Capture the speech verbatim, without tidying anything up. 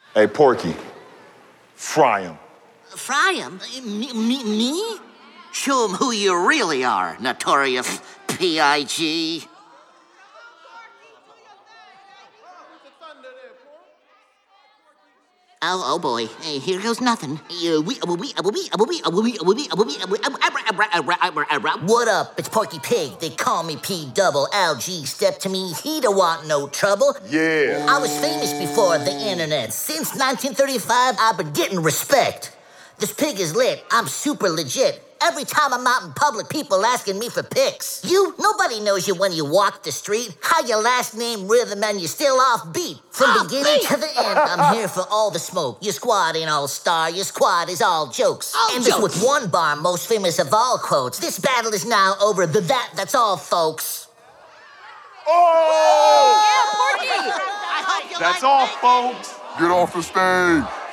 Hey, Porky, fry him. Fry him? Me? me, me? Show him who you really are, notorious P I G. Oh, oh boy, hey, here goes nothing. What up? It's Porky Pig. They call me P double L G. Step to me, he don't want no trouble. Yeah. I was famous before the internet. Since nineteen thirty-five, I've been getting respect. This pig is lit. I'm super legit. Every time I'm out in public, people asking me for pics. You, nobody knows you when you walk the street. How your last name rhythm and you're still off beat. From Off beginning beat. to the end, I'm here for all the smoke. Your squad ain't all star, your squad is all jokes. All And this jokes. with one bar, most famous of all quotes. This battle is now over, the that, that's all, folks. Oh! Yeah, Porky! I hope you That's like all, bacon. folks. Get off the stage.